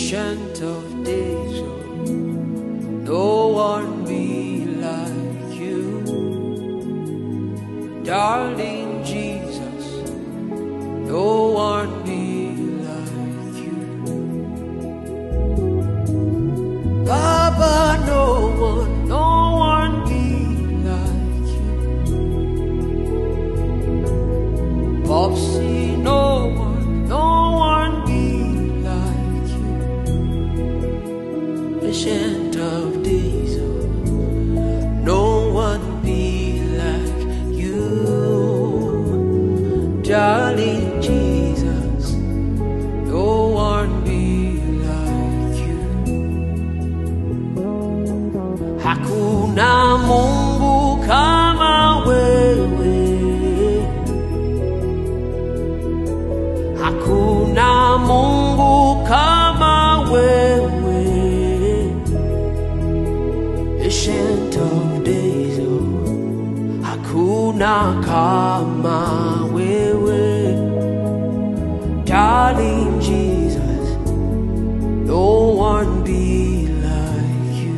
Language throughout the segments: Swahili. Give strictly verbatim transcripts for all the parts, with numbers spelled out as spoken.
Ancient of days, oh, no one be like you. Darling Jesus, no one be like you. Baba, no one, no one be like you. Popsy, no one, no one be like you. Ancient of days, oh, no one be like you. Darling Jesus, no one be like you. Hakuna Mungu kama wewe, hakuna Mungu kama wewe. Ancient of days, oh, hakuna kama wewe. Darling Jesus, no one be like you.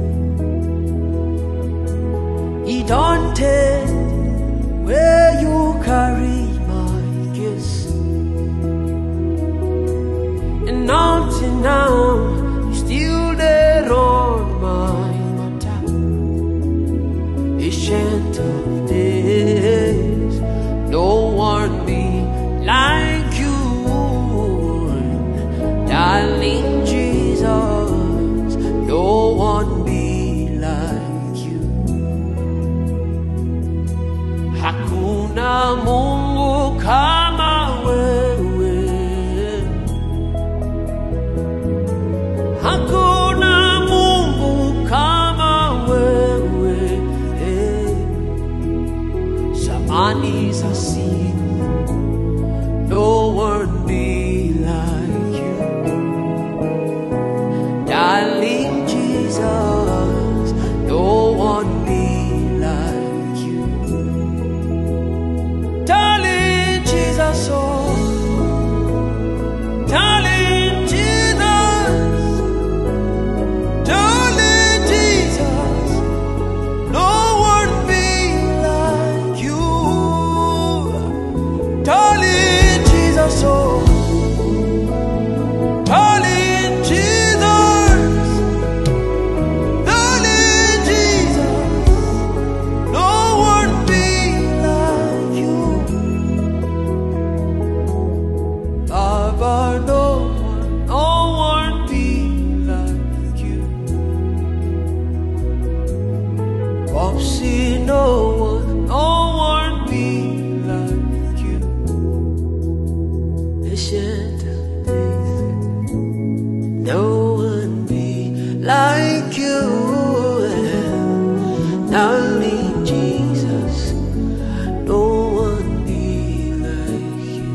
He don't take where you carry my kiss, and until now you still there on my matter. Ancient of days, no one be like you. Darling Jesus, no one be like you. Hakuna Mungu kama wewe, hakuna Mungu kama wewe. Samani za siku, no one be like you. Darling Jesus, no one be like you. Darling Jesus, oh, darling Jesus, darling Jesus, no one be like you. Darling Jesus, oh, darling Jesus, darling Jesus, no one be like you. Baba, no one, no one be like you. Popsy, no one, no one be like you. Ancient of days, no one be like you. Darling Jesus, no one be like you.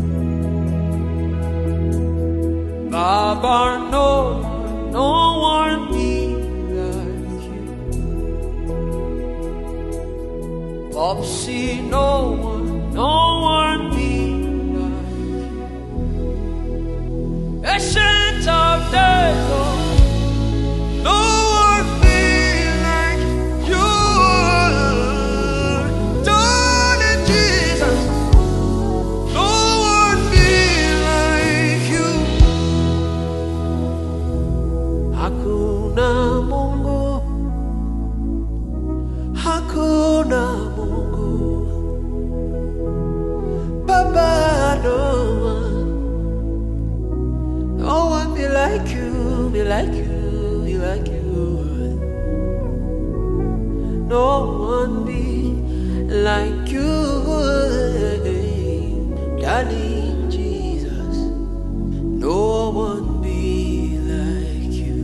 Baba, no one, no one be like you. Popsy, no one, no one be like you. Ancient of days, oh, no one be like you. Darling Jesus, no one be like you. Hakuna Mungu, hakuna Mungu. Baba, no one, no one be like you, be like you, be like you. No one be like you. Darling Jesus, no one be like you.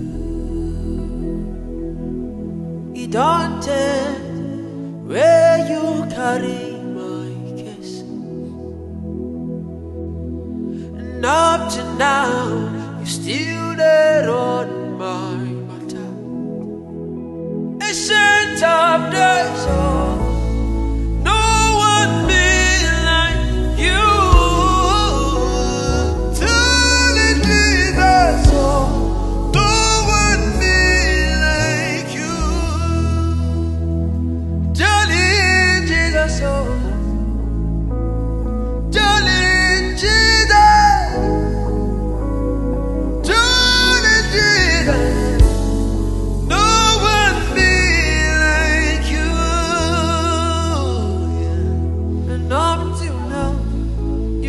He don't tell where you carry my kiss, and up to now you still there on my matter. Ancient of days, oh, no one be like you. Darling Jesus, oh,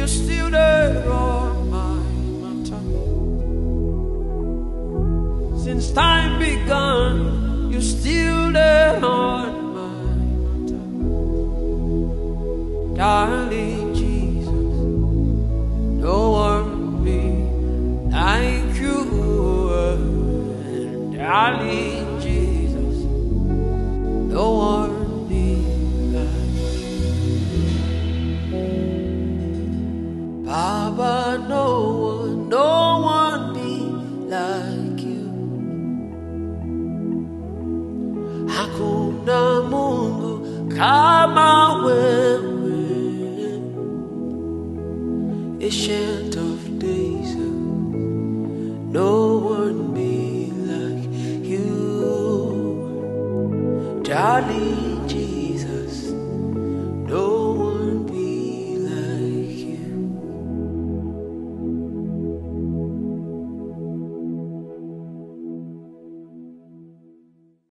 still there on my matter. Since time began, you're still there on my matter. Darling Jesus, no one be like you. Darling Jesus, no one be like you. Baba, no one, no one be like you. Hakuna Mungu kama wewe, Ancient of Days, no one be like you. Darling